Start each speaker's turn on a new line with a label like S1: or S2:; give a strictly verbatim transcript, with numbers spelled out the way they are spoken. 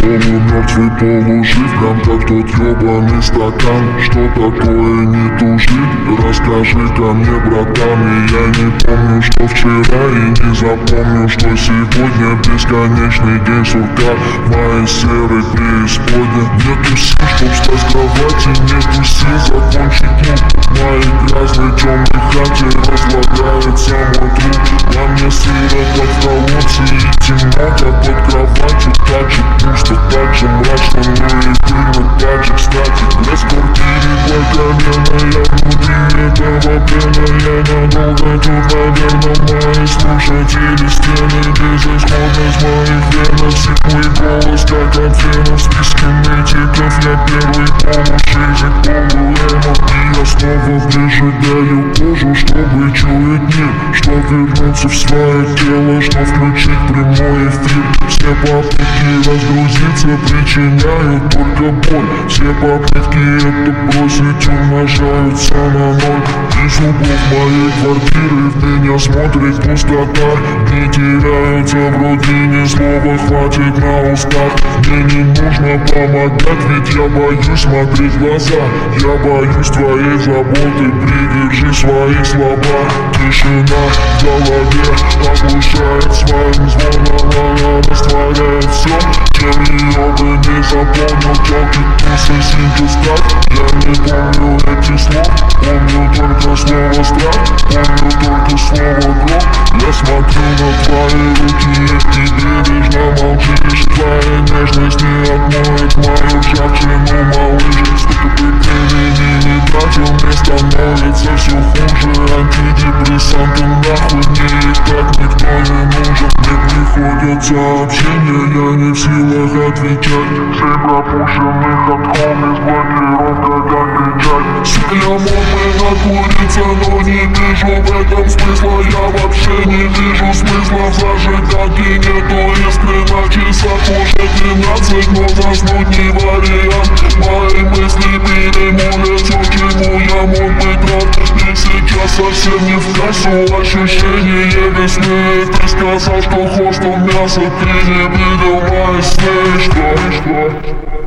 S1: полумертвый, полужив, прям как тот ёбаный стакан. Что такое не тужить? Расскажи ко мне, братан. И я не помню, что вчера, и не запомню, что сегодня. Бесконечный день сурка в моей серой преисподне. Нету сил, чтоб встать с кровати, нету сил закончить мук. В моей грязной темной хате разлагается мой труп. Во мне сыро, как в колодце, и темно, как под кроватью. Так же пусто, так же мрачно, но и пыльно, так же кстати. Без квартиры двойколенная, внутри этого плена. Я надолго тут, наверное, мои слушатели стены. Безысходность моих венах, сиплый голос, как от фена. В списке нытиков я первый полушизик, полуэмо. И я снова прижигаю кожу, чтобы чуять мир, что вернуться в свое тело, что включить прямой эфир. Все попытки разгрузиться причиняют только боль. Все попытки это бросить умножаются на ноль. Из углов моей квартиры в меня смотрит пустота. Не теряются в рутине, слова хватит на устах. Мне не нужно помогать, ведь я боюсь смотреть в глаза. Я боюсь твоей заботы, придержи свои слова. Тишина в голове оглушает своим звоном. Она растворяет все, чем ее бы не запомнил. Телки, тусы, синьки, стать. Я не помню этих слов, помню только слово страх. Помню только слово гроб. Я смотрю на твои руки, и ты бережно молчишь. Твоя нежность не отмоет мою ржавчину, малыш. Сколько бы времени не тратил, мне становится все хуже. Антидепрессанты нахуй, мне и так никто не нужен. Мне приходят сообщения, я не в силах отвечать. Семь пропущенных от хомис, блокировка как печать. Сука, я мог бы накуриться, но не вижу в этом смысла. Я вообще не вижу смысла в зажиганке. Нету искры на часах, уже двенадцать, но заснуть не вариант. Мои мысли перемолят все, чему я мог быть рад. И сейчас совсем не в кассу ощущение весны. Ты сказал, что хочешь, что мясо, ты не видел мои сны. Что, что?